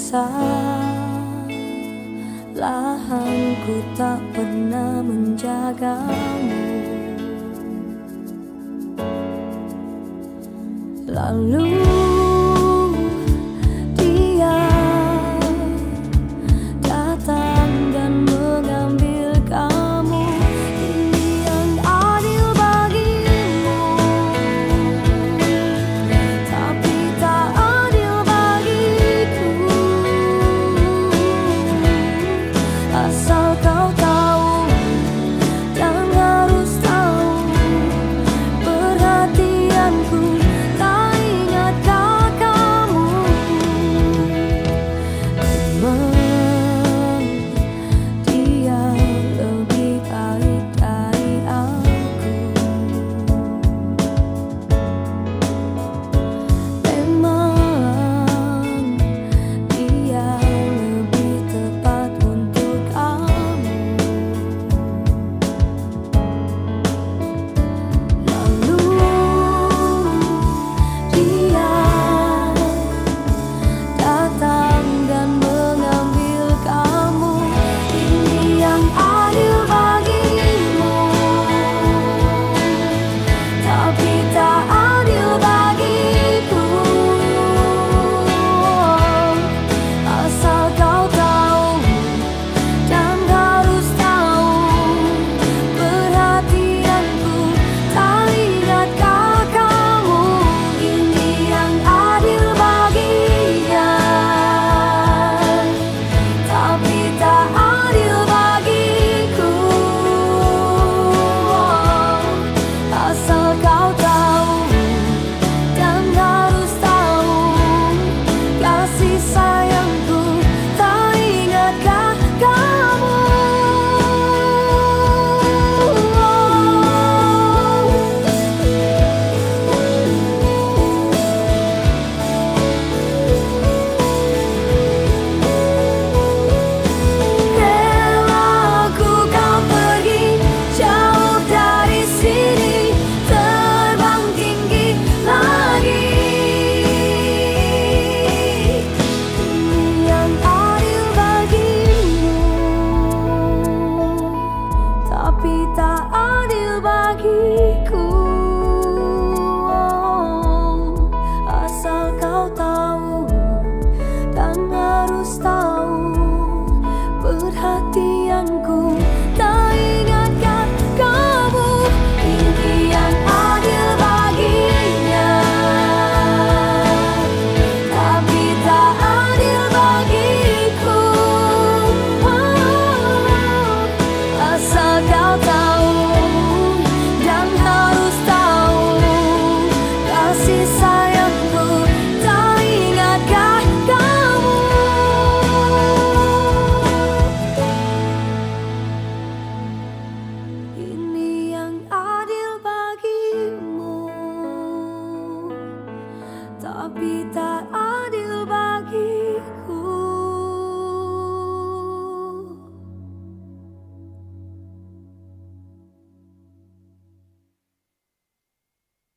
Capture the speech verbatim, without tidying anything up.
Kesalahanku tak pernah menjagamu. Lalu dia datang dan mengambil kamu. Ini yang adil bagimu, tapi tak adil bagiku. Asal kau tahu dan harus tahu, perhatianku tak ingatkah kamu. Memang dia lebih baik dari aku. Memang dia lebih tepat untuk kamu. Lalu dia datang dan mengambil kamu. Ini yang adil bagimu, tapi tak adil bagiku. Asal kau tahu dan harus tahu, perhatianku tak ingatkah kamu. Ini yang adil baginya, tapi tak adil bagiku. Asal kau tahu dan harus tahu, kasih sayangku tak ingatkah kamu. Relaku kau pergi jauh dari sini, terbang tinggi lagi. Ini yang adil bagimu, tapi tak adil bagiku. Asal kau tahu dan harus tahu, perhatianku tak ingatkah kamu. Ini yang adil baginya, tapi tak adil bagiku. Asal kau tahu dan harus tahu, kasih sayangku tak ingatkah kamu. Ini yang adil bagimu, tapi tak